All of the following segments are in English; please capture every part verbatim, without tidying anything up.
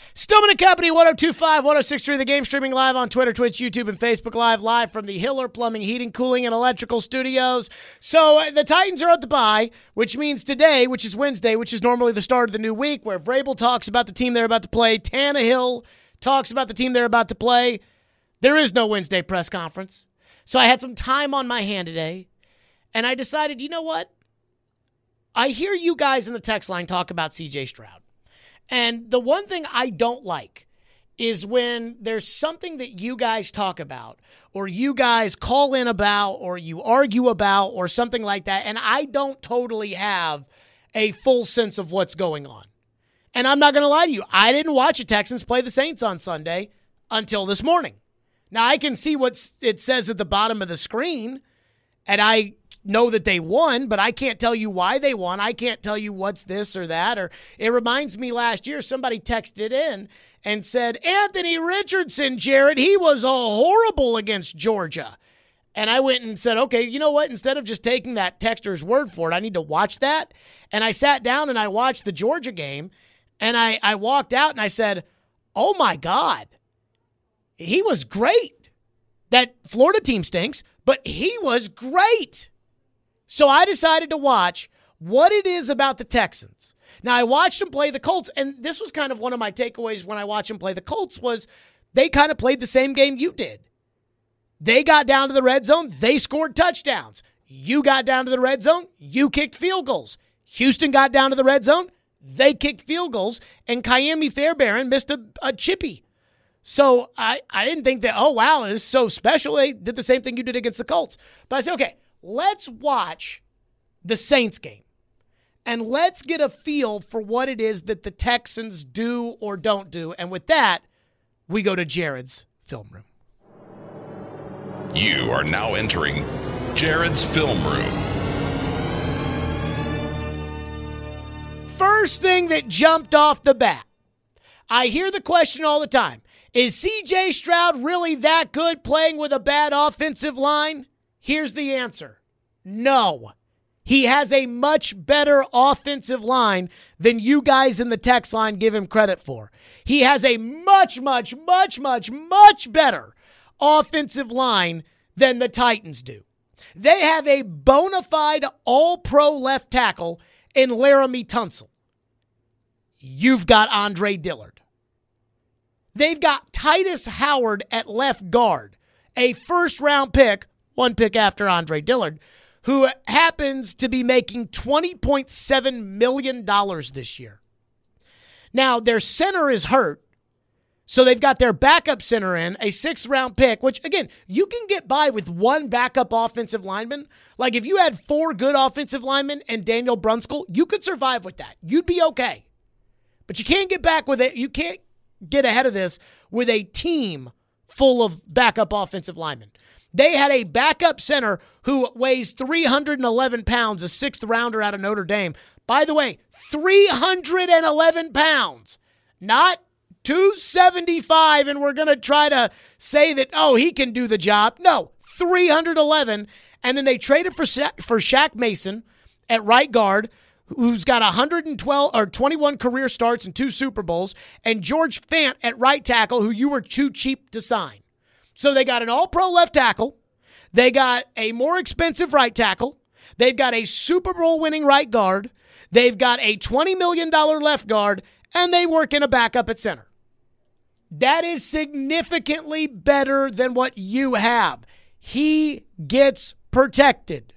Stillman and Company, one oh two point five, one oh six point three, The Game, streaming live on Twitter, Twitch, YouTube, and Facebook Live, live from the Hiller Plumbing, Heating, Cooling, and Electrical Studios. So uh, the Titans are at the bye, which means today, which is Wednesday, which is normally the start of the new week, where Vrabel talks about the team they're about to play, Tannehill talks about the team they're about to play. There is no Wednesday press conference. So I had some time on my hand today, and I decided, you know what? I hear you guys in the text line talk about C J Stroud. And the one thing I don't like is when there's something that you guys talk about or you guys call in about or you argue about or something like that, and I don't totally have a full sense of what's going on. And I'm not going to lie to you. I didn't watch the Texans play the Saints on Sunday until this morning. Now, I can see what it says at the bottom of the screen, and I know that they won, but I can't tell you why they won. I can't tell you what's this or that. Or it reminds me last year, somebody texted in and said, Anthony Richardson, Jared, he was all horrible against Georgia. And I went and said, okay, you know what? Instead of just taking that texter's word for it, I need to watch that. And I sat down and I watched the Georgia game, and I, I walked out and I said, oh my God, he was great. That Florida team stinks, but he was great. So I decided to watch what it is about the Texans. Now, I watched them play the Colts, and this was kind of one of my takeaways when I watched them play the Colts was they kind of played the same game you did. They got down to the red zone. They scored touchdowns. You got down to the red zone. You kicked field goals. Houston got down to the red zone. They kicked field goals, and Miami Fairbairn missed a, a chippy. So I, I didn't think that, oh, wow, this is so special. They did the same thing you did against the Colts. But I said, okay, let's watch the Saints game, and let's get a feel for what it is that the Texans do or don't do. And with that, we go to Jared's film room. You are now entering Jared's film room. First thing that jumped off the bat, I hear the question all the time, is C J Stroud really that good playing with a bad offensive line? Here's the answer. No. He has a much better offensive line than you guys in the text line give him credit for. He has a much, much, much, much, much better offensive line than the Titans do. They have a bona fide all-pro left tackle in Laramie Tunsil. You've got Andre Dillard. They've got Titus Howard at left guard, a first-round pick, one pick after Andre Dillard, who happens to be making twenty point seven million dollars this year. Now, their center is hurt, so they've got their backup center in, a sixth-round pick, which, again, you can get by with one backup offensive lineman. Like, if you had four good offensive linemen and Daniel Brunskill, you could survive with that. You'd be okay. But you can't get back with it. You can't get ahead of this with a team full of backup offensive linemen. They had a backup center who weighs three hundred eleven pounds, a sixth rounder out of Notre Dame. By the way, three hundred eleven pounds, not two seventy-five, and we're going to try to say that, oh, he can do the job. No, three hundred eleven. And then they traded for Sha- for Shaq Mason at right guard, who's got one hundred twelve or twenty-one career starts and two Super Bowls, and George Fant at right tackle, who you were too cheap to sign. So they got an all-pro left tackle. They got a more expensive right tackle. They've got a Super Bowl winning right guard. They've got a twenty million dollars left guard, and they work in a backup at center. That is significantly better than what you have. He gets protected.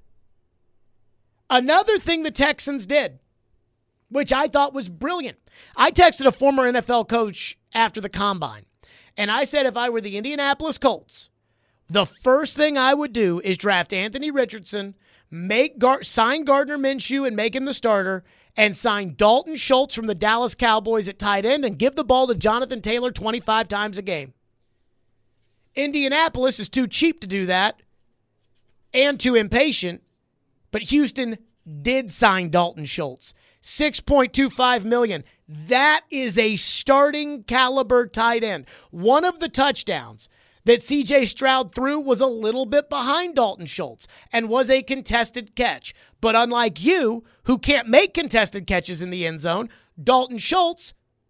Another thing the Texans did, which I thought was brilliant. I texted a former N F L coach after the combine, and I said if I were the Indianapolis Colts, the first thing I would do is draft Anthony Richardson, make Gar- sign Gardner Minshew and make him the starter, and sign Dalton Schultz from the Dallas Cowboys at tight end and give the ball to Jonathan Taylor twenty-five times a game. Indianapolis is too cheap to do that and too impatient, but Houston did sign Dalton Schultz. six point two five million dollars. That is a starting caliber tight end. One of the touchdowns that C J Stroud threw was a little bit behind Dalton Schultz and was a contested catch. But unlike you, who can't make contested catches in the end zone, Dalton Schultz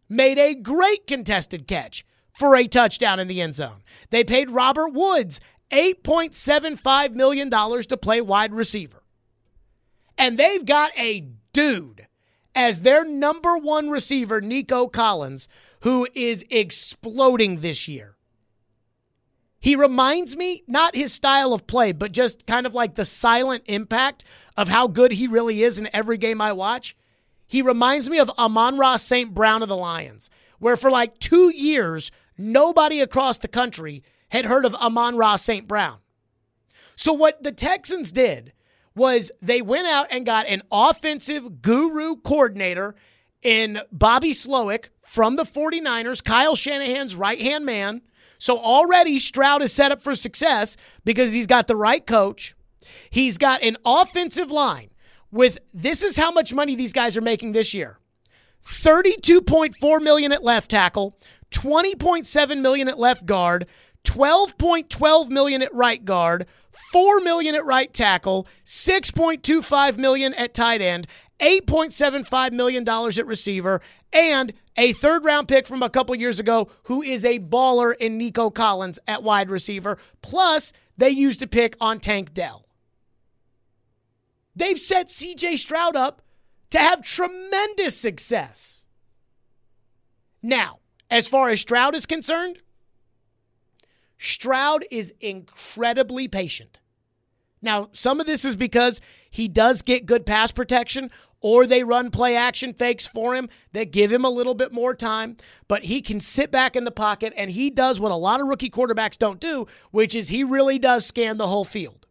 made a great contested catch for a touchdown in the end zone. They paid Robert Woods eight point seven five million dollars to play wide receiver. And they've got a dude as their number one receiver, Nico Collins, who is exploding this year. He reminds me, not his style of play, but just kind of like the silent impact of how good he really is in every game I watch. He reminds me of Amon-Ra Saint Brown of the Lions, where for like two years, nobody across the country had heard of Amon-Ra Saint Brown. So what the Texans did was they went out and got an offensive guru coordinator in Bobby Slowick from the 49ers, Kyle Shanahan's right-hand man. So already Stroud is set up for success because he's got the right coach. He's got an offensive line with, this is how much money these guys are making this year. thirty-two point four million dollars at left tackle, twenty point seven million dollars at left guard, twelve point one two million dollars at right guard, four million dollars at right tackle, six point two five million dollars at tight end, eight point seven five million dollars at receiver, and a third-round pick from a couple years ago who is a baller in Nico Collins at wide receiver. Plus, they used a pick on Tank Dell. They've set C J Stroud up to have tremendous success. Now, as far as Stroud is concerned, Stroud is incredibly patient. Now, some of this is because he does get good pass protection, or they run play action fakes for him that give him a little bit more time, but he can sit back in the pocket, and he does what a lot of rookie quarterbacks don't do, which is he really does scan the whole field.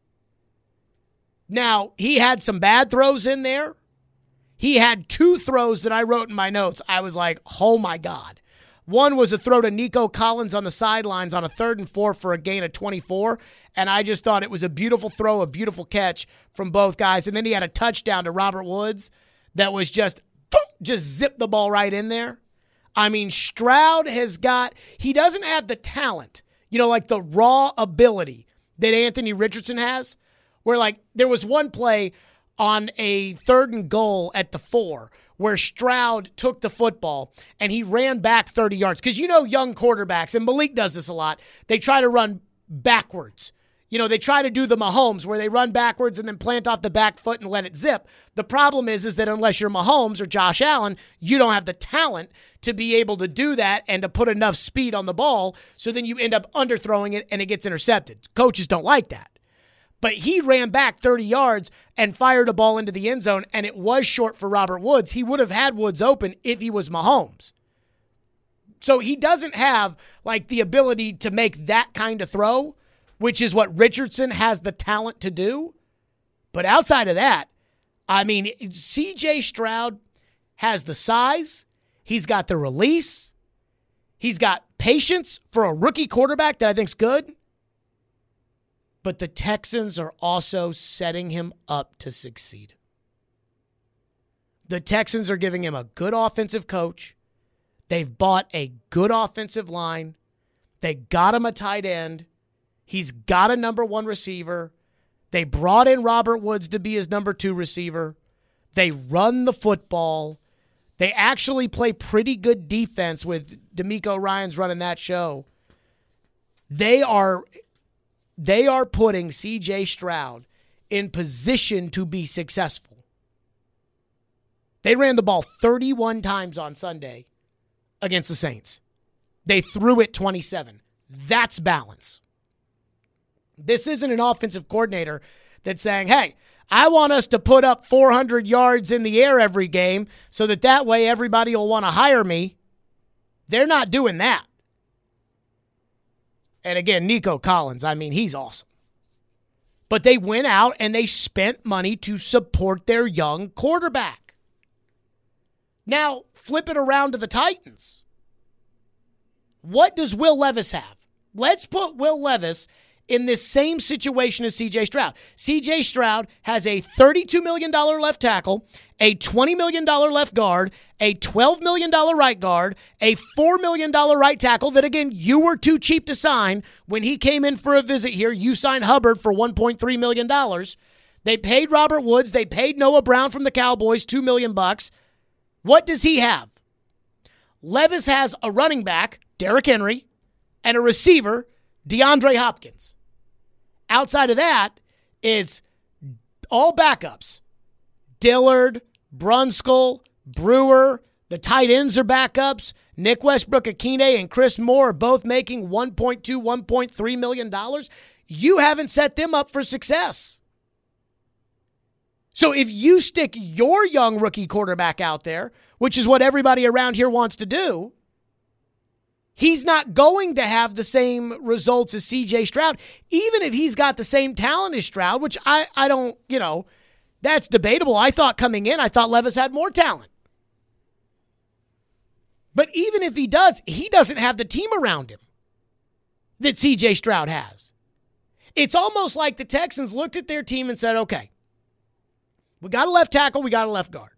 Now, he had some bad throws in there. He had two throws that I wrote in my notes. I was like, oh my God. One was a throw to Nico Collins on the sidelines on a third and four for a gain of twenty-four, and I just thought it was a beautiful throw, a beautiful catch from both guys. And then he had a touchdown to Robert Woods that was just, just zip the ball right in there. I mean, Stroud has got, he doesn't have the talent, you know, like the raw ability that Anthony Richardson has, where like there was one play on a third and goal at the four where Stroud took the football and he ran back thirty yards. Because you know young quarterbacks, and Malik does this a lot, they try to run backwards. You know, they try to do the Mahomes where they run backwards and then plant off the back foot and let it zip. The problem is, is that unless you're Mahomes or Josh Allen, you don't have the talent to be able to do that and to put enough speed on the ball, so then you end up underthrowing it and it gets intercepted. Coaches don't like that. But he ran back thirty yards and fired a ball into the end zone, and it was short for Robert Woods. He would have had Woods open if he was Mahomes. So he doesn't have like the ability to make that kind of throw, which is what Richardson has the talent to do. But outside of that, I mean, C J Stroud has the size. He's got the release. He's got patience for a rookie quarterback that I think's good. But the Texans are also setting him up to succeed. The Texans are giving him a good offensive coach. They've bought a good offensive line. They got him a tight end. He's got a number one receiver. They brought in Robert Woods to be his number two receiver. They run the football. They actually play pretty good defense with DeMeco Ryans running that show. They are... They are putting C J Stroud in position to be successful. They ran the ball thirty-one times on Sunday against the Saints. They threw it twenty-seven. That's balance. This isn't an offensive coordinator that's saying, hey, I want us to put up four hundred yards in the air every game so that that way everybody will want to hire me. They're not doing that. And again, Nico Collins, I mean, he's awesome. But they went out and they spent money to support their young quarterback. Now, flip it around to the Titans. What does Will Levis have? Let's put Will Levis in this same situation as C J Stroud. C J Stroud has a thirty-two million dollars left tackle, a twenty million dollars left guard, a twelve million dollars right guard, a four million dollars right tackle that, again, you were too cheap to sign. When he came in for a visit here, you signed Hubbard for one point three million dollars. They paid Robert Woods. They paid Noah Brown from the Cowboys two million dollars bucks. What does he have? Levis has a running back, Derrick Henry, and a receiver, DeAndre Hopkins. Outside of that, it's all backups. Dillard, Brunskill, Brewer, the tight ends are backups. Nick Westbrook-Akine and Chris Moore are both making one point two, one point three million dollars. You haven't set them up for success. So if you stick your young rookie quarterback out there, which is what everybody around here wants to do, he's not going to have the same results as C J Stroud, even if he's got the same talent as Stroud, which I, I don't, you know, that's debatable. I thought coming in, I thought Levis had more talent. But even if he does, he doesn't have the team around him that C J Stroud has. It's almost like the Texans looked at their team and said, okay, we got a left tackle, we got a left guard.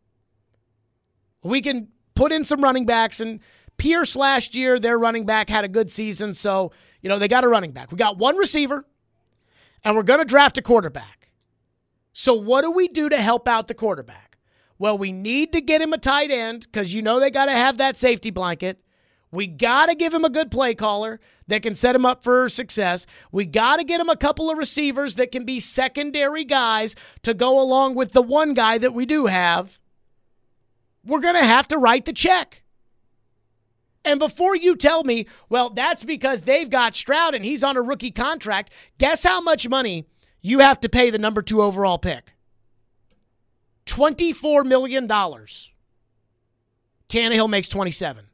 We can put in some running backs, and Pierce last year, their running back, had a good season, so, you know, they got a running back. We got one receiver, and we're going to draft a quarterback. So what do we do to help out the quarterback? Well, we need to get him a tight end because you know they got to have that safety blanket. We got to give him a good play caller that can set him up for success. We got to get him a couple of receivers that can be secondary guys to go along with the one guy that we do have. We're going to have to write the check. And before you tell me, well, that's because they've got Stroud and he's on a rookie contract, guess how much money you have to pay the number two overall pick? twenty-four million dollars. Tannehill makes twenty-seven.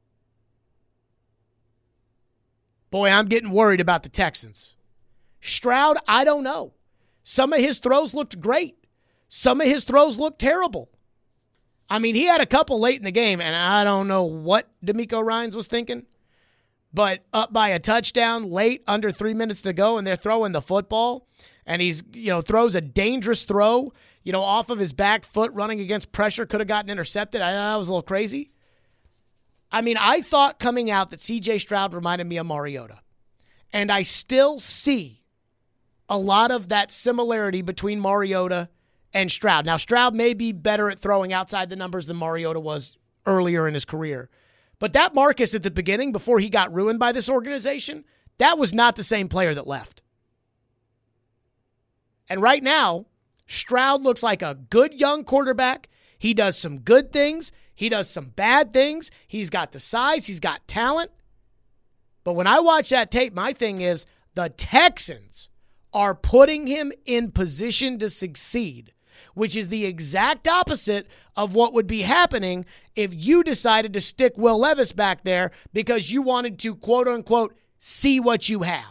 Boy, I'm getting worried about the Texans. Stroud, I don't know. Some of his throws looked great. Some of his throws looked terrible. I mean, he had a couple late in the game, and I don't know what DeMeco Ryans was thinking, but up by a touchdown late, under three minutes to go, and they're throwing the football, and he's, you know, throws a dangerous throw, you know, off of his back foot, running against pressure, could have gotten intercepted. I, that was a little crazy. I mean, I thought coming out that C J Stroud reminded me of Mariota, and I still see a lot of that similarity between Mariota and Stroud. Now, Stroud may be better at throwing outside the numbers than Mariota was earlier in his career. But that Marcus at the beginning, before he got ruined by this organization, that was not the same player that left. And right now, Stroud looks like a good young quarterback. He does some good things. He does some bad things. He's got the size. He's got talent. But when I watch that tape, my thing is the Texans are putting him in position to succeed, which is the exact opposite of what would be happening if you decided to stick Will Levis back there because you wanted to, quote unquote, see what you have.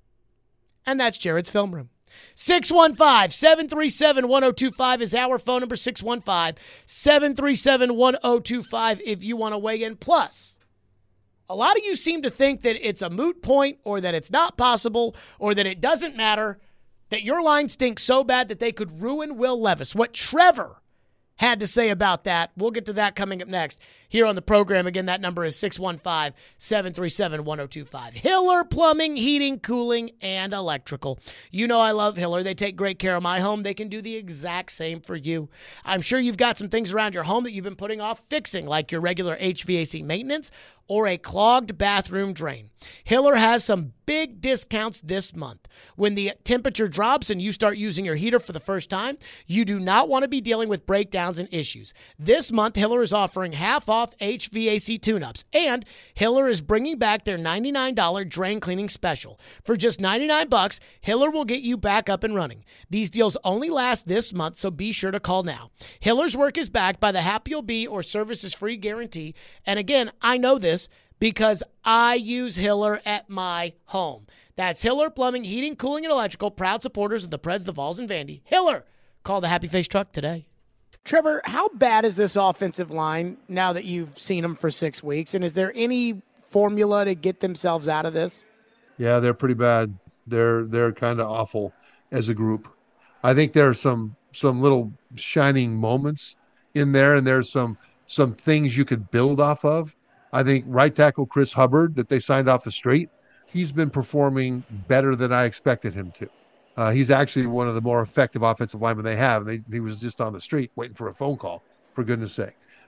And that's Jared's Film Room. six one five, seven three seven, one oh two five is our phone number, six one five, seven three seven, one oh two five if you want to weigh in. Plus, a lot of you seem to think that it's a moot point or that it's not possible or that it doesn't matter, that your line stinks so bad that they could ruin Will Levis. What Trevor had to say about that, we'll get to that coming up next here on the program. Again, that number is six one five, seven three seven, one oh two five. Hiller Plumbing, Heating, Cooling, and Electrical. You know I love Hiller. They take great care of my home. They can do the exact same for you. I'm sure you've got some things around your home that you've been putting off fixing, like your regular H V A C maintenance or a clogged bathroom drain. Hiller has some big discounts this month. When the temperature drops and you start using your heater for the first time, you do not want to be dealing with breakdowns and issues. This month, Hiller is offering half off H V A C tune-ups, and Hiller is bringing back their ninety-nine dollars drain cleaning special. For just ninety-nine bucks, Hiller will get you back up and running. These deals only last this month, so be sure to call now. Hiller's work is backed by the Happy You'll Be or Services Free guarantee, and again, I know this because I use Hiller at my home. That's Hiller Plumbing, Heating, Cooling, and Electrical, proud supporters of the Preds, the Vols, and Vandy. Hiller, call the Happy Face Truck today. Trevor, how bad is this offensive line now that you've seen them for six weeks? And is there any formula to get themselves out of this? Yeah, they're pretty bad. They're they're kind of awful as a group. I think there are some some little shining moments in there, and there's some some things you could build off of. I think right tackle Chris Hubbard that they signed off the street, he's been performing better than I expected him to. Uh, he's actually one of the more effective offensive linemen they have. They, he was just on the street waiting for a phone call, for goodness sake.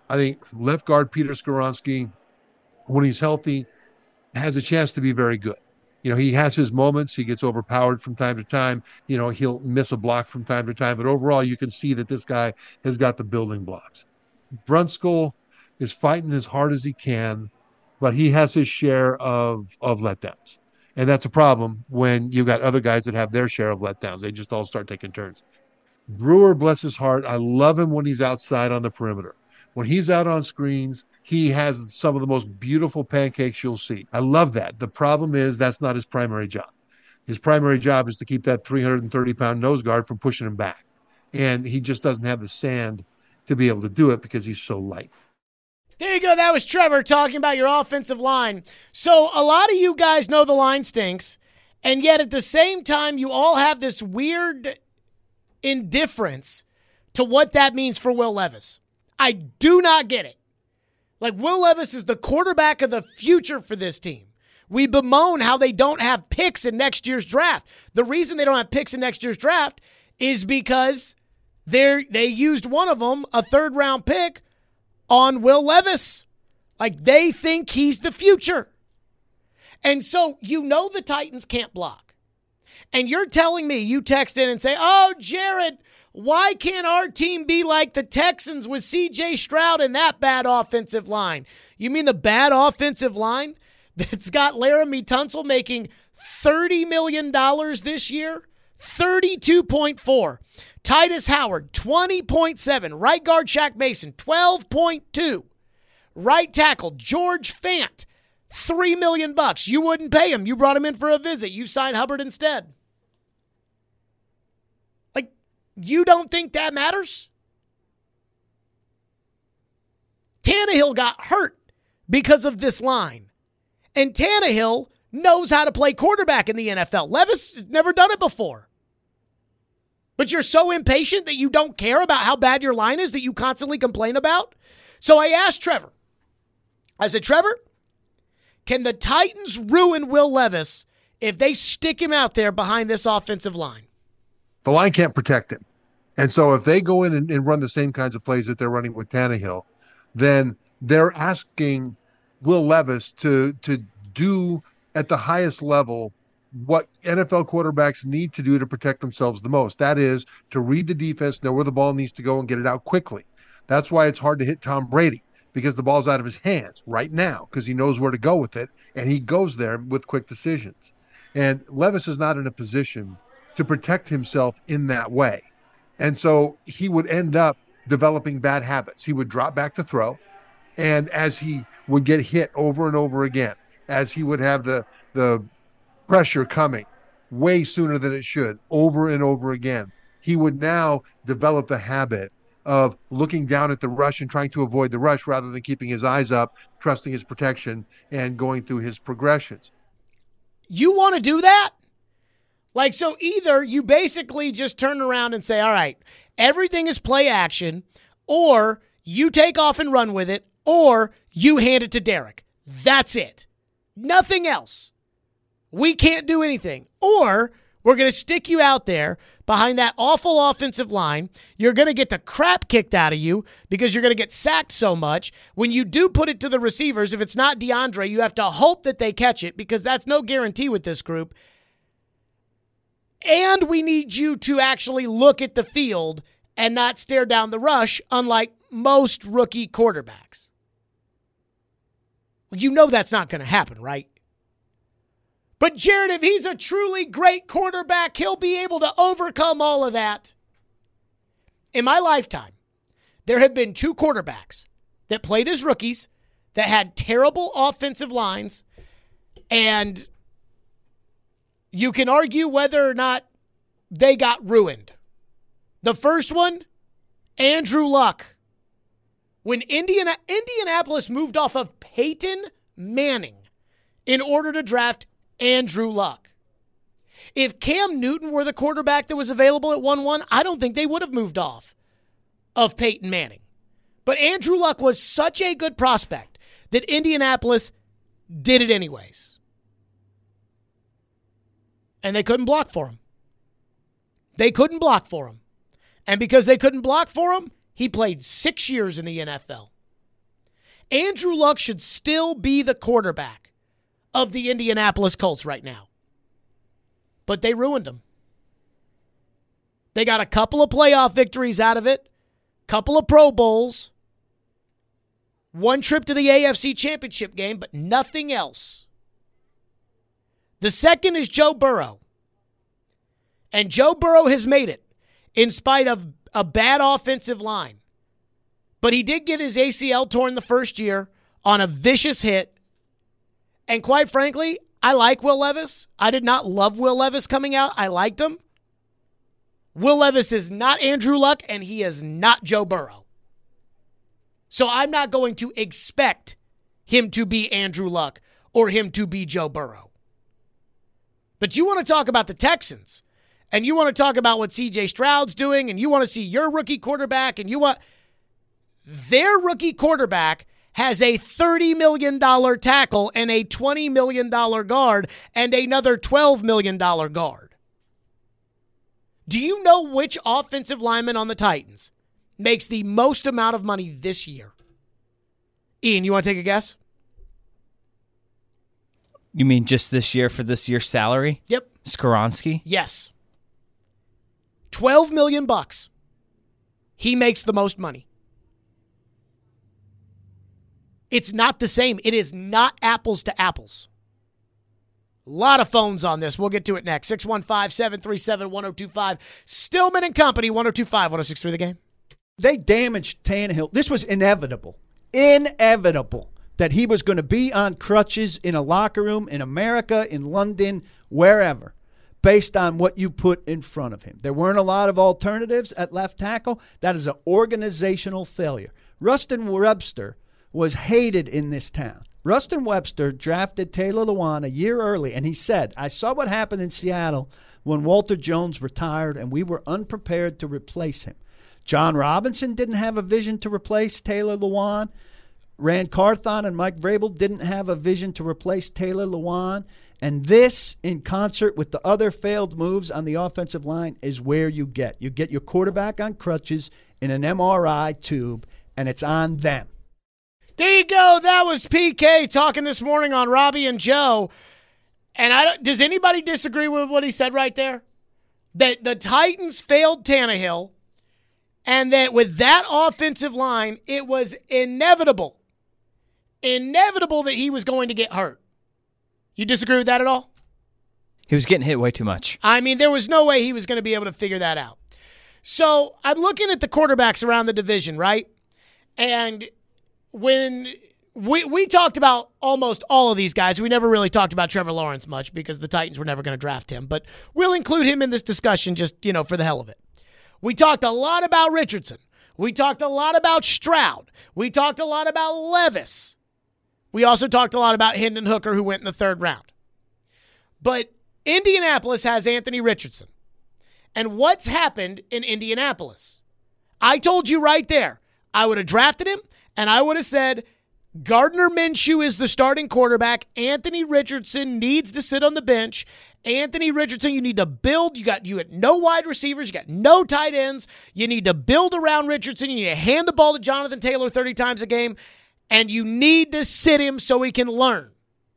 I think left guard Peter Skoronski, when he's healthy, has a chance to be very good. You know, he has his moments. He gets overpowered from time to time. You know, he'll miss a block from time to time. But overall, you can see that this guy has got the building blocks. Brunskill is fighting as hard as he can, but he has his share of, of letdowns. And that's a problem when you've got other guys that have their share of letdowns. They just all start taking turns. Brewer, bless his heart, I love him when he's outside on the perimeter. When he's out on screens, he has some of the most beautiful pancakes you'll see. I love that. The problem is that's not his primary job. His primary job is to keep that three hundred thirty pound nose guard from pushing him back. And he just doesn't have the sand to be able to do it because he's so light. There you go. That was Trevor talking about your offensive line. So a lot of you guys know the line stinks, and yet at the same time, you all have this weird indifference to what that means for Will Levis. I do not get it. Like, Will Levis is the quarterback of the future for this team. We bemoan how they don't have picks in next year's draft. The reason they don't have picks in next year's draft is because they they used one of them, a third-round pick, on Will Levis. Like, they think he's the future. And so you know the Titans can't block. And you're telling me, you text in and say, oh, Jared, why can't our team be like the Texans with C J Stroud and that bad offensive line? You mean the bad offensive line that's got Laramie Tunsil making thirty million dollars this year? thirty-two point four. Titus Howard, twenty point seven. Right guard Shaq Mason, twelve point two. Right tackle George Fant, three million bucks. You wouldn't pay him. You brought him in for a visit. You signed Hubbard instead. Like, you don't think that matters? Tannehill got hurt because of this line. And Tannehill knows how to play quarterback in the N F L. Levis has never done it before. But you're so impatient that you don't care about how bad your line is that you constantly complain about? So I asked Trevor. I said, Trevor, can the Titans ruin Will Levis if they stick him out there behind this offensive line? The line can't protect him. And so if they go in and, and run the same kinds of plays that they're running with Tannehill, then they're asking Will Levis to, to do at the highest level what N F L quarterbacks need to do to protect themselves the most. That is to read the defense, know where the ball needs to go, and get it out quickly. That's why it's hard to hit Tom Brady, because the ball's out of his hands right now because he knows where to go with it, and he goes there with quick decisions. And Levis is not in a position to protect himself in that way. And so he would end up developing bad habits. He would drop back to throw, and as he would get hit over and over again, as he would have the the pressure coming way sooner than it should, over and over again, he would now develop the habit of looking down at the rush and trying to avoid the rush rather than keeping his eyes up, trusting his protection, and going through his progressions. You want to do that? Like, so either you basically just turn around and say, all right, everything is play action, or you take off and run with it, or you hand it to Derek. That's it. Nothing else. We can't do anything. Or we're going to stick you out there behind that awful offensive line. You're going to get the crap kicked out of you because you're going to get sacked so much. When you do put it to the receivers, if it's not DeAndre, you have to hope that they catch it because that's no guarantee with this group. And we need you to actually look at the field and not stare down the rush, unlike most rookie quarterbacks. You know that's not going to happen, right? But Jared, if he's a truly great quarterback, he'll be able to overcome all of that. In my lifetime, there have been two quarterbacks that played as rookies that had terrible offensive lines, and you can argue whether or not they got ruined. The first one, Andrew Luck. When Indiana, Indianapolis moved off of Peyton Manning in order to draft Andrew Luck. If Cam Newton were the quarterback that was available at one one, I don't think they would have moved off of Peyton Manning. But Andrew Luck was such a good prospect that Indianapolis did it anyways. And they couldn't block for him. They couldn't block for him. And because they couldn't block for him, he played six years in the N F L. Andrew Luck should still be the quarterback of the Indianapolis Colts right now. But they ruined him. They got a couple of playoff victories out of it, couple of Pro Bowls, one trip to the A F C Championship game, but nothing else. The second is Joe Burrow. And Joe Burrow has made it in spite of a bad offensive line. But he did get his A C L torn the first year on a vicious hit. And quite frankly, I like Will Levis. I did not love Will Levis coming out. I liked him. Will Levis is not Andrew Luck, and he is not Joe Burrow. So I'm not going to expect him to be Andrew Luck or him to be Joe Burrow. But you want to talk about the Texans, and you want to talk about what C J Stroud's doing, and you want to see your rookie quarterback, and you want... Their rookie quarterback has a thirty million dollars tackle and a twenty million dollars guard and another twelve million dollars guard. Do you know which offensive lineman on the Titans makes the most amount of money this year? Ian, you want to take a guess? You mean just this year for this year's salary? Yep. Skoronski? Yes. twelve million bucks. He makes the most money. It's not the same. It is not apples to apples. A lot of phones on this. We'll get to it next. six one five, seven three seven, one oh two five. Stillman and Company, one oh two five, one oh six three The Game. They damaged Tannehill. This was inevitable. Inevitable that he was going to be on crutches in a locker room in America, in London, wherever, based on what you put in front of him. There weren't a lot of alternatives at left tackle. That is an organizational failure. Rustin Webster was hated in this town. Rustin Webster drafted Taylor Lewan a year early, and he said, I saw what happened in Seattle when Walter Jones retired, and we were unprepared to replace him. John Robinson didn't have a vision to replace Taylor Lewan. Rand Carthon and Mike Vrabel didn't have a vision to replace Taylor Lewan. And this, in concert with the other failed moves on the offensive line, is where you get. You get your quarterback on crutches in an M R I tube, and it's on them. There you go. That was P K talking this morning on Robbie and Joe. And I don't, does anybody disagree with what he said right there? That the Titans failed Tannehill, and that with that offensive line, it was inevitable, inevitable that he was going to get hurt. You disagree with that at all? He was getting hit way too much. I mean, there was no way he was going to be able to figure that out. So I'm looking at the quarterbacks around the division, right? And when we we talked about almost all of these guys, we never really talked about Trevor Lawrence much because the Titans were never going to draft him. But we'll include him in this discussion just, you know, for the hell of it. We talked a lot about Richardson. We talked a lot about Stroud. We talked a lot about Levis. We also talked a lot about Hendon Hooker, who went in the third round. But Indianapolis has Anthony Richardson. And what's happened in Indianapolis? I told you right there, I would have drafted him, and I would have said, Gardner Minshew is the starting quarterback. Anthony Richardson needs to sit on the bench. Anthony Richardson, you need to build. You got you got no wide receivers. You got no tight ends. You need to build around Richardson. You need to hand the ball to Jonathan Taylor thirty times a game, and you need to sit him so he can learn.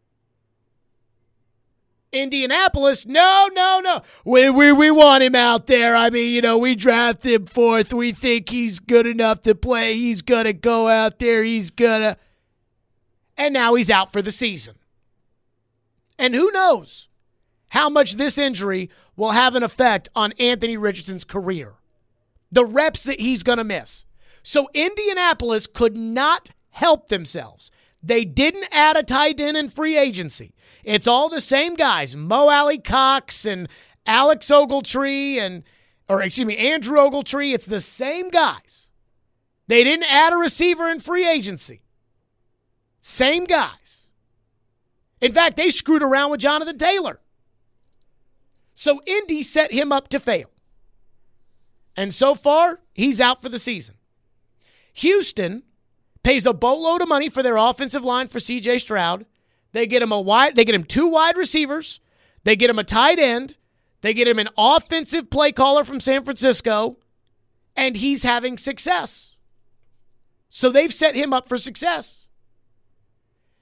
Indianapolis, no, no, no. We, we we want him out there. I mean, you know, we draft him fourth. We think he's good enough to play. He's going to go out there. He's going to. And now he's out for the season. And who knows how much this injury will have an effect on Anthony Richardson's career. The reps that he's going to miss. So Indianapolis could not help themselves. They didn't add a tight end in free agency. It's all the same guys, Mo Alley Cox and Alex Ogletree and, or excuse me, Andrew Ogletree. It's the same guys. They didn't add a receiver in free agency. Same guys. In fact, they screwed around with Jonathan Taylor. So Indy set him up to fail. And so far, he's out for the season. Houston pays a boatload of money for their offensive line for C J Stroud. They get him a wide, they get him two wide receivers. They get him a tight end. They get him an offensive play caller from San Francisco, and he's having success. So they've set him up for success.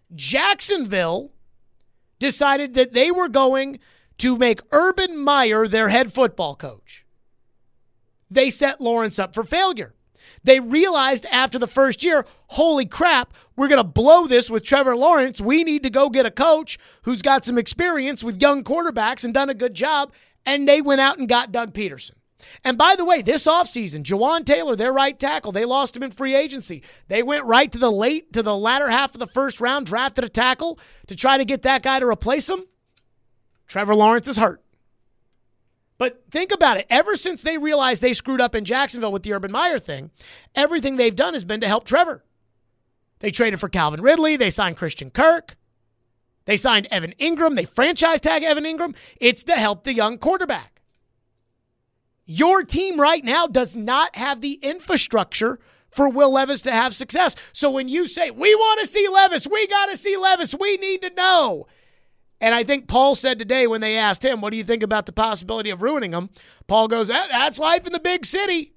Jacksonville decided that they were going to make Urban Meyer their head football coach. They set Lawrence up for failure. They realized after the first year, holy crap, we're going to blow this with Trevor Lawrence. We need to go get a coach who's got some experience with young quarterbacks and done a good job. And they went out and got Doug Peterson. And by the way, this offseason, Jawan Taylor, their right tackle, they lost him in free agency. They went right to the late, to the latter half of the first round, drafted a tackle to try to get that guy to replace him. Trevor Lawrence is hurt. But think about it. Ever since they realized they screwed up in Jacksonville with the Urban Meyer thing, everything they've done has been to help Trevor. They traded for Calvin Ridley. They signed Christian Kirk. They signed Evan Ingram. They franchise tag Evan Ingram. It's to help the young quarterback. Your team right now does not have the infrastructure for Will Levis to have success. So when you say, we want to see Levis, we got to see Levis, we need to know. And I think Paul said today when they asked him, what do you think about the possibility of ruining him? Paul goes, that, that's life in the big city.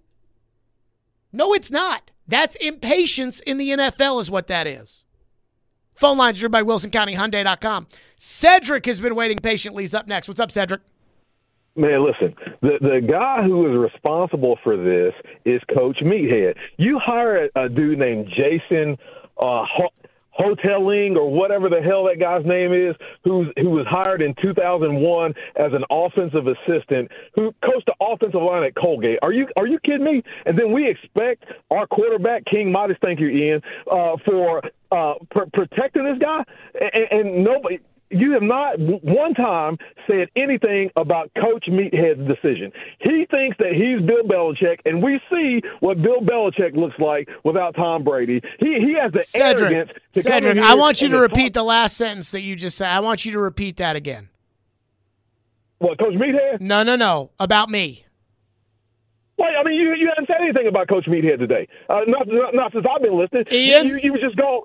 No, it's not. That's impatience in the N F L is what that is. Phone lines driven by Wilson County Hyundai dot com. Cedric has been waiting patiently. He's up next. What's up, Cedric? Man, listen, the the guy who is responsible for this is Coach Meathead. You hire a, a dude named Jason uh, Ho- Hoteling or whatever the hell that guy's name is, who's who was hired in two thousand one as an offensive assistant, who coached the offensive line at Colgate. Are you are you kidding me? And then we expect our quarterback, King Midas, thank you, Ian, uh, for uh, pr- protecting this guy, and, and nobody. You have not one time said anything about Coach Meathead's decision. He thinks that he's Bill Belichick, and we see what Bill Belichick looks like without Tom Brady. He he has the Cedric, arrogance to Cedric, come in I here want you and to repeat talk. the last sentence that you just said. I want you to repeat that again. What, Coach Meathead? No, no, no. About me. Well, I mean, you you haven't said anything about Coach Meathead today. Uh, not, not not since I've been listening. Ian? You, you, you just go.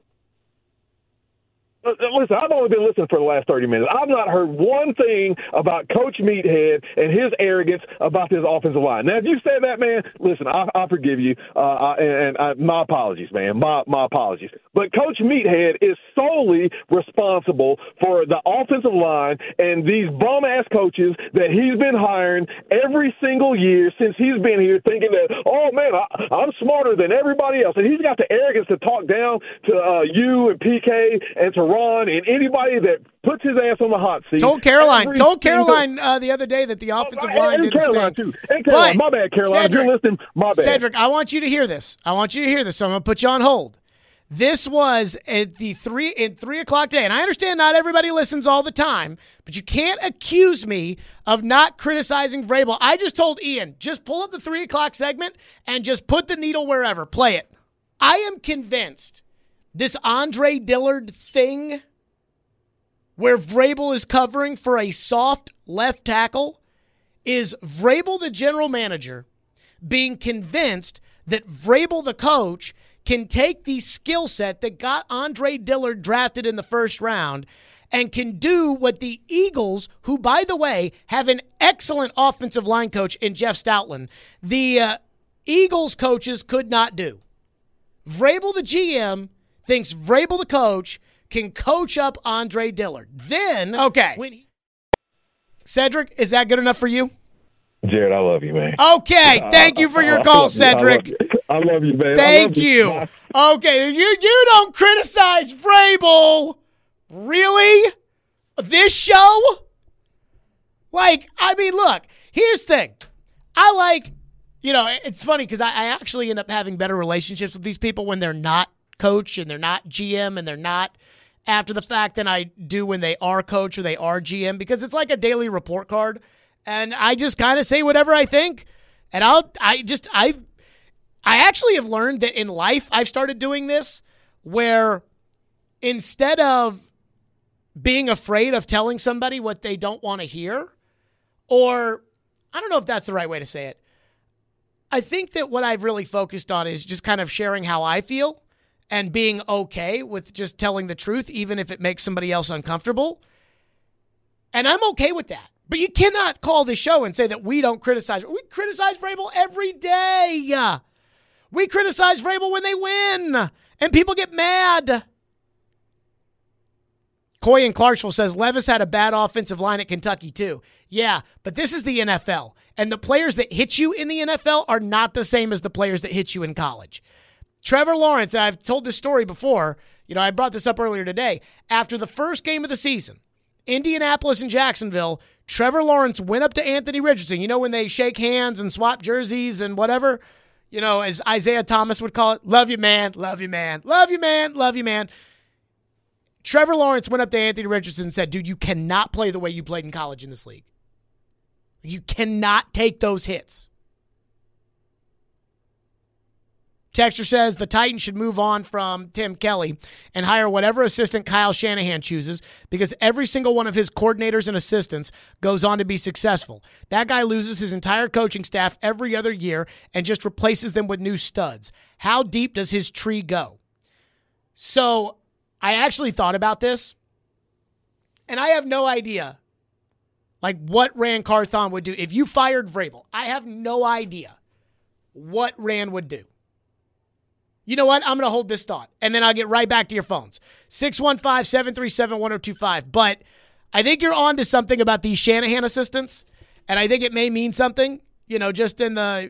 Uh, Listen, I've only been listening for the last thirty minutes. I've not heard one thing about Coach Meathead and his arrogance about this offensive line. Now, if you said that, man, listen, I, I forgive you, uh, I, and I, my apologies, man, my my apologies. But Coach Meathead is solely responsible for the offensive line and these bum-ass coaches that he's been hiring every single year since he's been here, thinking that, oh, man, I, I'm smarter than everybody else. And he's got the arrogance to talk down to uh, you and P K and to Ron and anybody that puts his ass on the hot seat. Told Caroline, Every told single- Caroline uh, the other day that the offensive Oh, line and didn't Caroline, stink. too. And Caroline, But, my bad, Caroline. Cedric, if you're listening, my bad. Cedric, I want you to hear this. I want you to hear this. So I'm going to put you on hold. This was at the three in three o'clock today, and I understand not everybody listens all the time, but you can't accuse me of not criticizing Vrabel. I just told Ian, just pull up the three o'clock segment and just put the needle wherever. Play it. I am convinced this Andre Dillard thing, where Vrabel is covering for a soft left tackle, is Vrabel, the general manager, being convinced that Vrabel, the coach, can take the skill set that got Andre Dillard drafted in the first round and can do what the Eagles, who, by the way, have an excellent offensive line coach in Jeff Stoutland, the uh, Eagles coaches could not do. Vrabel, the G M, thinks Vrabel, the coach, can coach up Andre Dillard. Then, okay. When he- Cedric, is that good enough for you? Jared, I love you, man. Okay. Thank you for your I call, love you. I love Cedric. you. I love you, man. I Thank love you. Okay, you you don't criticize Vrabel. Really? This show? Like, I mean, look, here's the thing. I like, you know, it's funny because I, I actually end up having better relationships with these people when they're not coach and they're not G M and they're not after the fact than I do when they are coach or they are G M, because it's like a daily report card. And I just kind of say whatever I think. And I'll, I just, I, I actually have learned that in life, I've started doing this where instead of being afraid of telling somebody what they don't want to hear, or I don't know if that's the right way to say it. I think that what I've really focused on is just kind of sharing how I feel and being okay with just telling the truth, even if it makes somebody else uncomfortable. And I'm okay with that. But you cannot call this show and say that we don't criticize. We criticize Vrabel every day. We criticize Vrabel when they win and people get mad. Coy in Clarksville says Levis had a bad offensive line at Kentucky too. Yeah, but this is the N F L. And the players that hit you in the N F L are not the same as the players that hit you in college. Trevor Lawrence, I've told this story before. You know, I brought this up earlier today. After the first game of the season, Indianapolis and Jacksonville, Trevor Lawrence went up to Anthony Richardson. You know, when they shake hands and swap jerseys and whatever, you know, as Isaiah Thomas would call it, love you, man, love you, man, love you, man, love you, man. Trevor Lawrence went up to Anthony Richardson and said, dude, you cannot play the way you played in college in this league. You cannot take those hits. Texter says the Titans should move on from Tim Kelly and hire whatever assistant Kyle Shanahan chooses because every single one of his coordinators and assistants goes on to be successful. That guy loses his entire coaching staff every other year and just replaces them with new studs. How deep does his tree go? So I actually thought about this, and I have no idea like what Rand Carthon would do. If you fired Vrabel, I have no idea what Rand would do. You know what? I'm going to hold this thought, and then I'll get right back to your phones. six one five, seven three seven, one oh two five. But I think you're on to something about these Shanahan assistants, and I think it may mean something, you know, just in the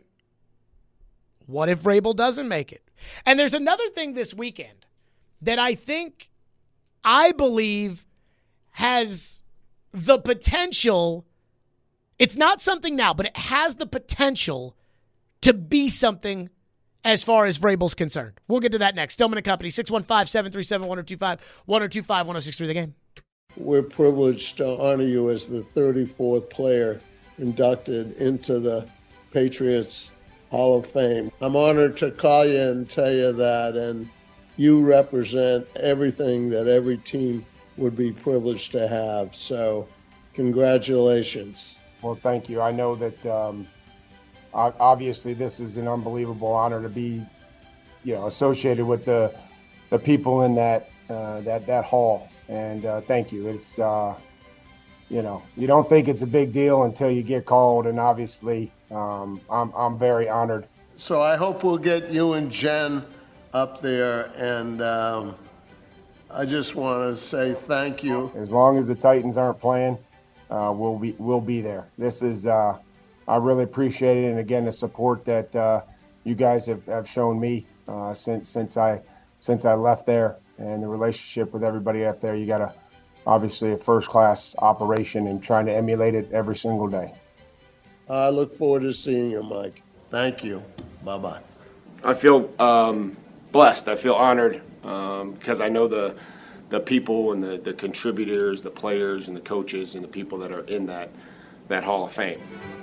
what if Vrabel doesn't make it? And there's another thing this weekend that I think, I believe, has the potential. It's not something now, but it has the potential to be something as far as Vrabel's concerned. We'll get to that next. Stillman and Company, six one five, seven three seven, one oh two five, one oh two five, one oh six three, The Game. We're privileged to honor you as the thirty-fourth player inducted into the Patriots Hall of Fame. I'm honored to call you and tell you that, and you represent everything that every team would be privileged to have. So congratulations. Well, thank you. I know that um, obviously this is an unbelievable honor to be, you know, associated with the the people in that uh, that that hall. And uh, thank you. It's uh, you know, you don't think it's a big deal until you get called, and obviously um, I'm I'm very honored. So I hope we'll get you and Jen up there, and um, I just want to say thank you. As long as the Titans aren't playing, uh, we'll be we'll be there. This is uh, I really appreciate it, and again, the support that uh, you guys have, have shown me uh, since since I since I left there, and the relationship with everybody up there. You got a obviously a first class operation, and trying to emulate it every single day. I look forward to seeing you, Mike. Thank you. Bye bye. I feel um, blessed. I feel honored um, because I know the the people and the, the contributors, the players and the coaches and the people that are in that that Hall of Fame.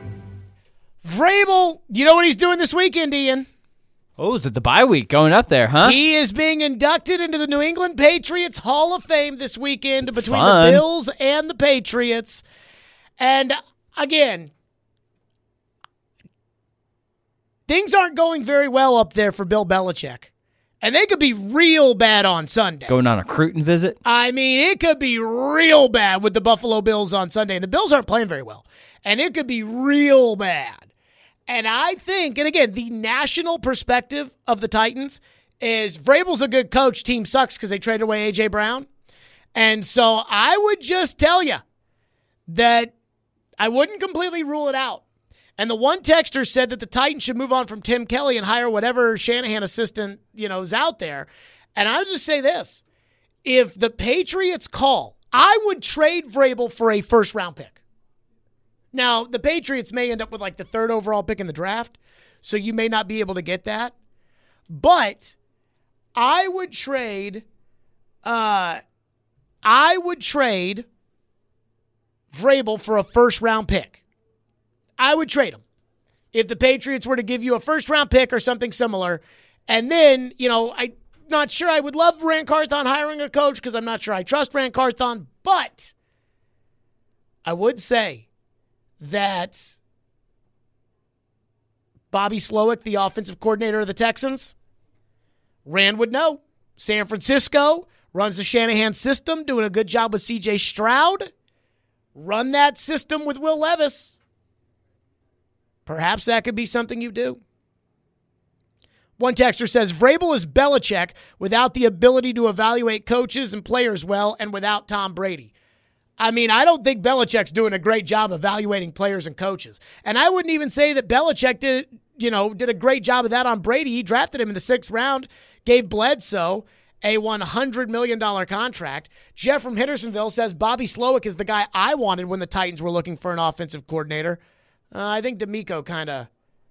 Vrabel, you know what he's doing this weekend, Ian? Oh, is it the bye week going up there, huh? He is being inducted into the New England Patriots Hall of Fame this weekend between Fun. the Bills and the Patriots. And again, things aren't going very well up there for Bill Belichick. And they could be real bad on Sunday. Going on a Cruton visit? I mean, it could be real bad with the Buffalo Bills on Sunday. And the Bills aren't playing very well. And it could be real bad. And I think, and again, the national perspective of the Titans is Vrabel's a good coach. Team sucks because they traded away A J. Brown. And so I would just tell you that I wouldn't completely rule it out. And the one texter said that the Titans should move on from Tim Kelly and hire whatever Shanahan assistant, you know, is out there. And I would just say this. If the Patriots call, I would trade Vrabel for a first-round pick. Now, the Patriots may end up with like the third overall pick in the draft, so you may not be able to get that. But I would trade, uh, I would trade Vrabel for a first-round pick. I would trade him if the Patriots were to give you a first-round pick or something similar. And then, you know, I'm not sure I would love Rand Carthon hiring a coach because I'm not sure I trust Rand Carthon, but I would say that Bobby Slowick, the offensive coordinator of the Texans, Rand would know. San Francisco runs the Shanahan system, doing a good job with C J Stroud. Run that system with Will Levis. Perhaps that could be something you do. One texter says, Vrabel is Belichick without the ability to evaluate coaches and players well and without Tom Brady. I mean, I don't think Belichick's doing a great job evaluating players and coaches. And I wouldn't even say that Belichick did, you know, did a great job of that on Brady. He drafted him in the sixth round, gave Bledsoe a one hundred million dollars contract. Jeff from Hendersonville says Bobby Slowick is the guy I wanted when the Titans were looking for an offensive coordinator. Uh, I think D'Amico kind of...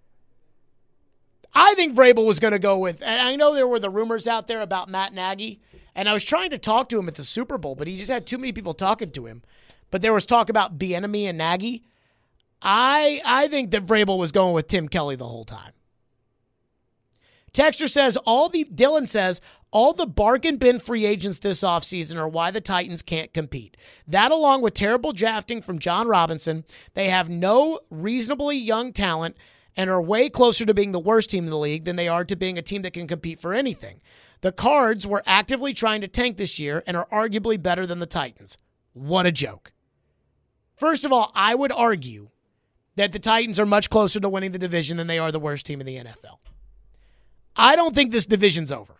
I think Vrabel was going to go with, and I know there were the rumors out there about Matt Nagy, and I was trying to talk to him at the Super Bowl, but he just had too many people talking to him. But there was talk about Bieniemy and Nagy. I I think that Vrabel was going with Tim Kelly the whole time. Texter says, all the, Dylan says, all the bargain bin free agents this offseason are why the Titans can't compete. That along with terrible drafting from John Robinson, they have no reasonably young talent and are way closer to being the worst team in the league than they are to being a team that can compete for anything. The Cards were actively trying to tank this year and are arguably better than the Titans. What a joke. First of all, I would argue that the Titans are much closer to winning the division than they are the worst team in the N F L. I don't think this division's over.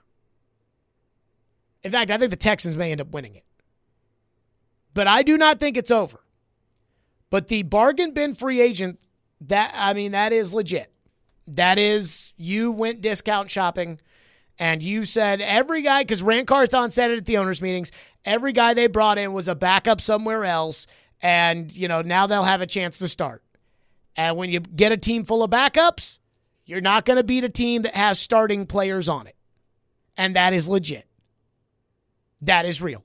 In fact, I think the Texans may end up winning it. But I do not think it's over. But the bargain bin free agent, that I mean, that is legit. That is, you went discount shopping and you said every guy, because Rand Carthon said it at the owners' meetings, every guy they brought in was a backup somewhere else, and, you know, now they'll have a chance to start. And when you get a team full of backups, you're not going to beat a team that has starting players on it. And that is legit. That is real.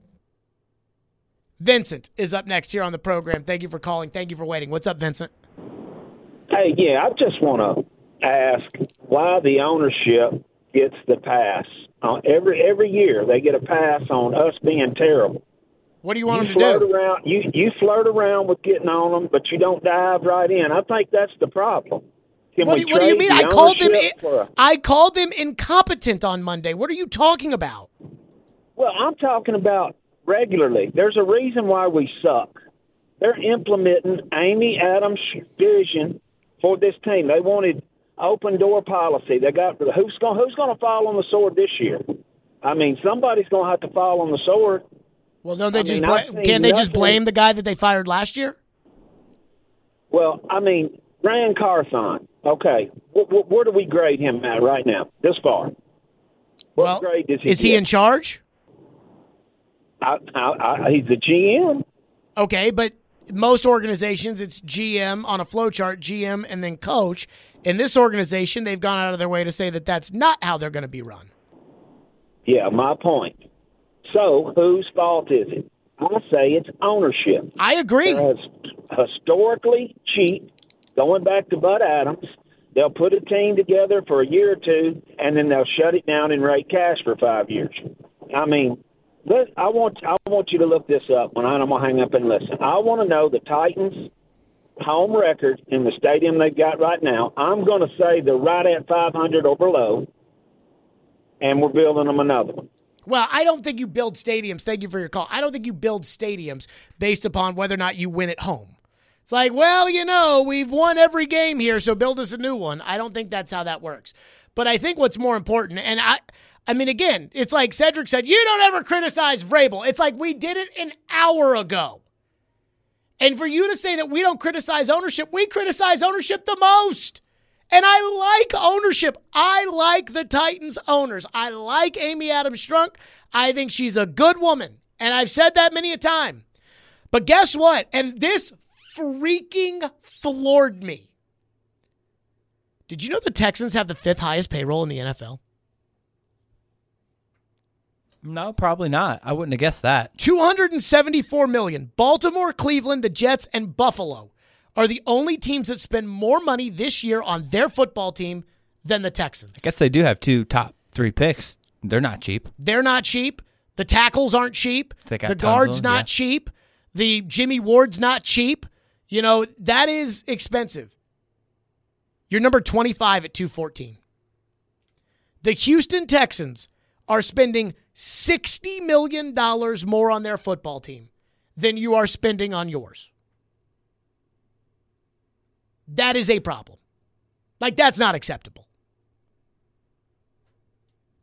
Vincent is up next here on the program. Thank you for calling. Thank you for waiting. What's up, Vincent? Hey, yeah, I just want to ask why the ownership gets the pass. Uh, every every year they get a pass on us being terrible. What do you want you them to flirt do? Around, you, you flirt around with getting on them, but you don't dive right in. I think that's the problem. Can What we do, you, what do you trade mean? the I called them. ownership for a- I called them incompetent on Monday. What are you talking about? Well, I'm talking about regularly. There's a reason why we suck. They're implementing Amy Adams' vision for this team. They wanted open door policy. They got who's going who's going to fall on the sword this year? I mean, somebody's going to have to fall on the sword. Well, don't they I just mean, bla- I've seen can't they just nothing- blame the guy that they fired last year? Well, I mean, Rand Carthon. Okay, wh- wh- where do we grade him at right now? This far. What Well, grade does he is he get? in charge? I, I, I, he's the G M. Okay, but most organizations, it's G M on a flow chart, G M and then coach. In this organization, they've gone out of their way to say that that's not how they're going to be run. Yeah, my point. So, whose fault is it? I say it's ownership. I agree. They're historically cheap, going back to Bud Adams. They'll put a team together for a year or two, and then they'll shut it down and rake cash for five years. I mean, let, I want I want you to look this up when I'm going to hang up and listen. I want to know the Titans' home record in the stadium they've got right now. I'm going to say they're right at five hundred or below, and we're building them another one. Well, I don't think you build stadiums. Thank you for your call. I don't think you build stadiums based upon whether or not you win at home. It's like, well, you know, we've won every game here, so build us a new one. I don't think that's how that works. But I think what's more important, and I I mean, again, it's like Cedric said, you don't ever criticize Vrabel. It's like we did it an hour ago. And for you to say that we don't criticize ownership, we criticize ownership the most. And I like ownership. I like the Titans owners. I like Amy Adams Strunk. I think she's a good woman. And I've said that many a time. But guess what? And this freaking floored me. Did you know the Texans have the fifth highest payroll in the N F L? No, probably not. I wouldn't have guessed that. two hundred seventy-four million dollars. Baltimore, Cleveland, the Jets, and Buffalo are the only teams that spend more money this year on their football team than the Texans. I guess they do have two top three picks. They're not cheap. They're not cheap. The tackles aren't cheap. They got The tons guard's of them, not yeah. cheap. The Jimmy Ward's not cheap. You know, that is expensive. You're number twenty-five at two fourteen. The Houston Texans are spending sixty million dollars more on their football team than you are spending on yours. That is a problem. Like, that's not acceptable.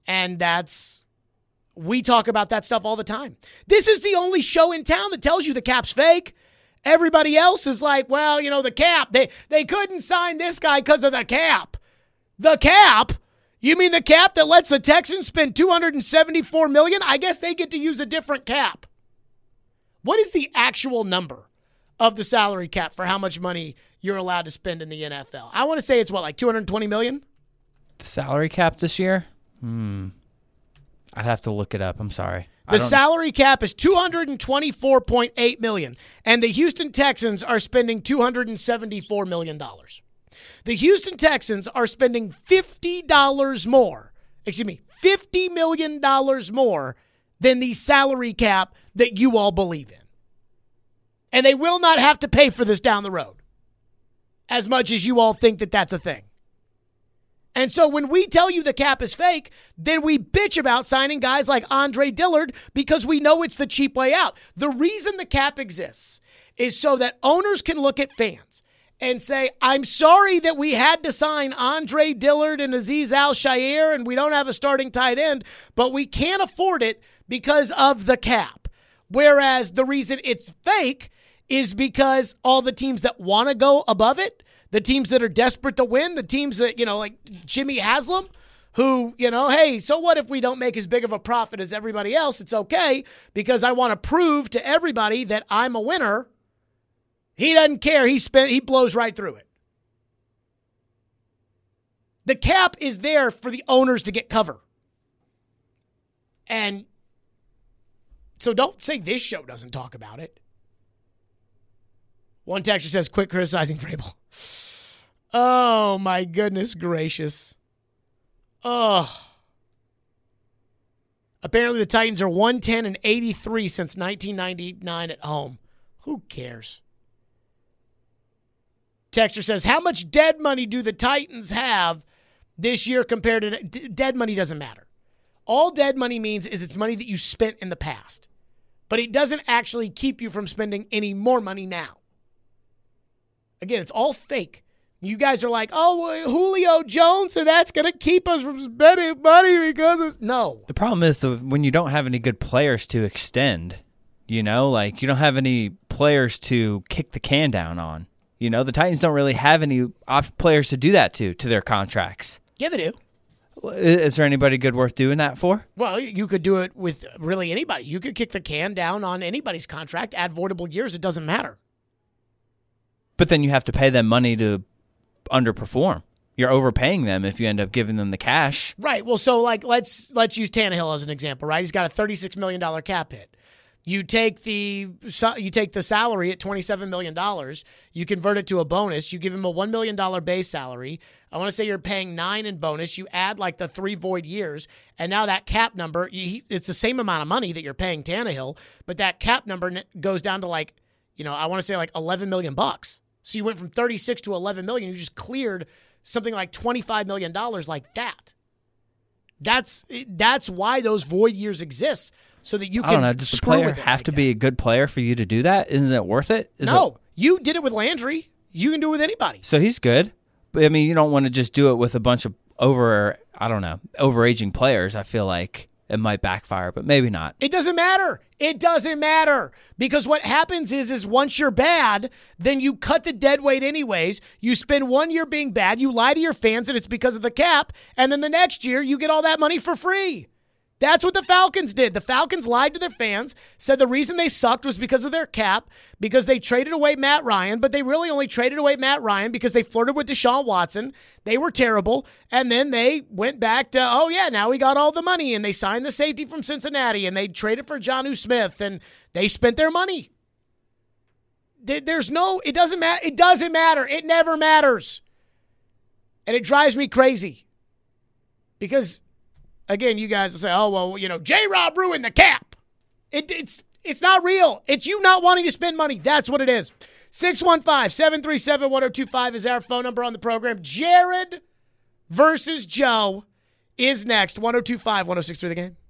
And that's, we talk about that stuff all the time. This is the only show in town that tells you the cap's fake. Everybody else is like, well, you know, the cap, they, they couldn't sign this guy because of the cap. The cap? You mean the cap that lets the Texans spend two hundred seventy-four million dollars? I guess they get to use a different cap. What is the actual number of the salary cap for how much money you're allowed to spend in the N F L? I want to say it's what, like two hundred twenty million dollars? The salary cap this year? Hmm. I'd have to look it up. I'm sorry. The salary cap is two hundred twenty-four point eight million dollars, and the Houston Texans are spending two hundred seventy-four million dollars. The Houston Texans are spending fifty dollars more, excuse me, fifty million dollars more than the salary cap that you all believe in. And they will not have to pay for this down the road, as much as you all think that that's a thing. And so when we tell you the cap is fake, then we bitch about signing guys like Andre Dillard because we know it's the cheap way out. The reason the cap exists is so that owners can look at fans and say, I'm sorry that we had to sign Andre Dillard and Azeez Al-Shaair and we don't have a starting tight end, but we can't afford it because of the cap. Whereas the reason it's fake is because all the teams that want to go above it, the teams that are desperate to win, the teams that, you know, like Jimmy Haslam, who, you know, hey, so what if we don't make as big of a profit as everybody else? It's okay because I want to prove to everybody that I'm a winner. He doesn't care. He spent, he blows right through it. The cap is there for the owners to get cover. And so don't say this show doesn't talk about it. One texter says, quit criticizing Vrabel. Oh, my goodness gracious. Oh. Apparently the Titans are one ten and eighty-three since nineteen ninety-nine at home. Who cares? Texter says, how much dead money do the Titans have this year compared to... D- dead money doesn't matter. All dead money means is it's money that you spent in the past. But it doesn't actually keep you from spending any more money now. Again, it's all fake. You guys are like, oh, well, Julio Jones, and that's going to keep us from spending money because it's... No. The problem is uh, when you don't have any good players to extend, you know, like you don't have any players to kick the can down on. You know, the Titans don't really have any op- players to do that to, to their contracts. Yeah, they do. Is, is there anybody good worth doing that for? Well, you could do it with really anybody. You could kick the can down on anybody's contract, add voidable years, it doesn't matter. But then you have to pay them money to underperform. You're overpaying them if you end up giving them the cash. Right. Well, so like let's let's use Tannehill as an example, right? He's got a thirty-six million dollars cap hit. You take the you take the salary at twenty-seven million dollars, you convert it to a bonus, you give him a one million dollars base salary. I want to say you're paying nine in bonus. You add like the three void years, and now that cap number, it's the same amount of money that you're paying Tannehill, but that cap number goes down to like, you know, I want to say like eleven million bucks. So you went from thirty-six to eleven million. You just cleared something like twenty-five million dollars like that. That's that's why those void years exist, so that you can. I don't know. Does the player have like to that. be a good player for you to do that? Isn't it worth it? Is no, it... you did it with Landry. You can do it with anybody. So he's good, but I mean, you don't want to just do it with a bunch of over. I don't know, overaging players. I feel like it might backfire, but maybe not. It doesn't matter. It doesn't matter. Because what happens is, is once you're bad, then you cut the dead weight anyways. You spend one year being bad. You lie to your fans that it's because of the cap. And then the next year, you get all that money for free. That's what the Falcons did. The Falcons lied to their fans, said the reason they sucked was because of their cap, because they traded away Matt Ryan, but they really only traded away Matt Ryan because they flirted with Deshaun Watson. They were terrible. And then they went back to, oh, yeah, now we got all the money. And they signed the safety from Cincinnati, and they traded for Jonnu Smith, and they spent their money. There's no, it doesn't matter. It doesn't matter. It never matters. And it drives me crazy because, again, you guys will say, oh, well, you know, J-Rob ruined the cap. It, it's it's not real. It's you not wanting to spend money. That's what it is. six one five, seven three seven, one oh two five is our phone number on the program. Jared versus Joe is next. one oh two five, one oh six three The Game.